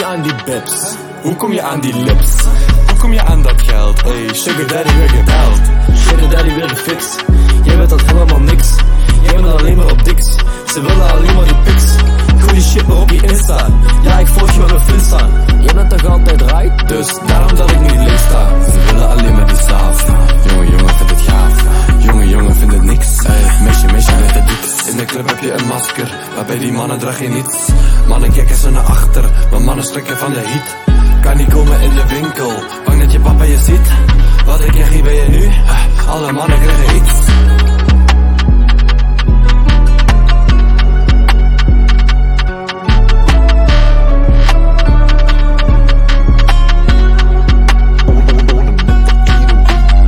aan die bips? Hoe kom je aan die lips? Hoe kom je aan dat geld? Ey, sugar daddy weer gebeld. Sugar daddy weer gefixt. Jij weet dat helemaal niks. Jij bent alleen maar op diks. Ze willen alleen maar die pics. Gooi die shit maar op je Insta. Ja, ik volg je op mijn Finsta. Jij bent toch altijd right? Dus daarom dat ik niet links sta. Ze willen alleen maar die saaf. Jongen, vindt het gaaf. Jongen, vindt het niks. Meisje, met het dik. In de club heb je een masker, maar bij die mannen draag je niets. Mannen kijken ze naar achter, maar mannen strikken van de heat. Kan niet komen in de winkel, bang dat je papa je ziet. Wat ik krijg hier ben je nu? Alle mannen krijgen